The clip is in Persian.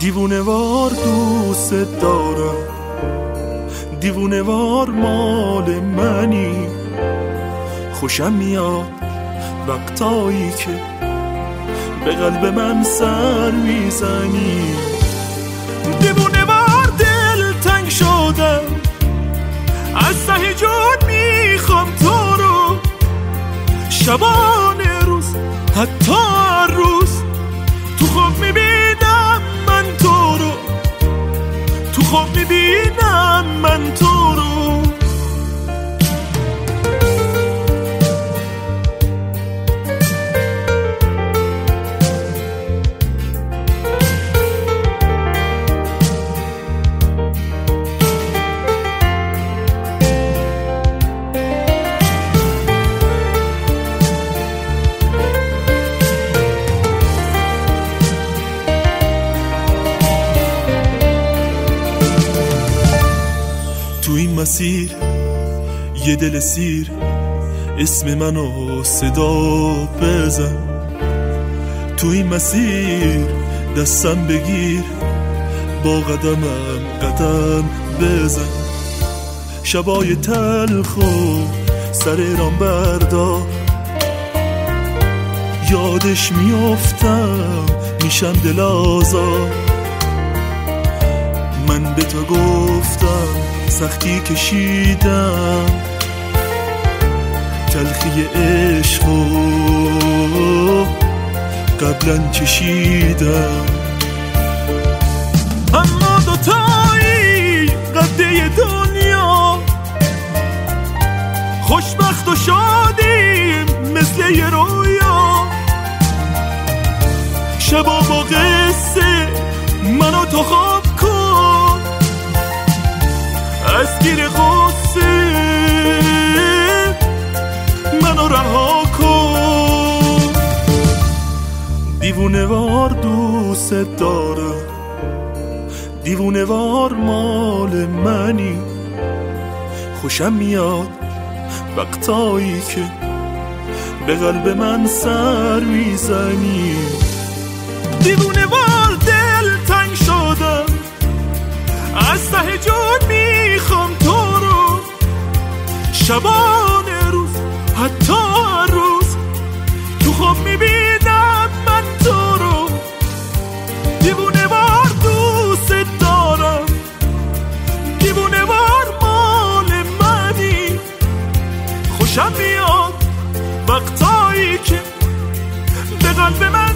دیوونه وار دوست دارم، دیوونه وار مال منی. خوشم میاد وقتایی که به قلب من سر میزنی. دیوونه وار دل تنگ شدم، از ته جون میخوام تو رو. شبانه روز حتی هر روز تو خواب میبینم من تو رو، تو خواب میبینم من تو رو. تو این مسیر یه دل سیر اسم منو صدا بزن. تو این مسیر دستم بگیر، با قدمم قدم بزن. شبای تلخو سر رام بردار، یادش میافتم میشم دل آزار. من به تو گفتم سختی کشیدم، تلخی عشقو قبلا چشیدم. اما دوتایی قده دنیا، خوشبخت و شادیم مثل یه رویا. شبا با قصه منو تو خواب کن، از گیر غصه منو رها کن. دیوونه وار دوست دارم، دیوونه وار مال منی. خوشم میاد وقتایی که به قلب من سر میزنی. دیوونه وار دل تنگ شدم، از ته جون میخوام تو رو. شبانه روز حتی هر روز تو خواب میبینم من تو رو. دیوونه وار دوست دارم، دیوونه وار مال منی. خوشم میاد وقتایی که به قلب من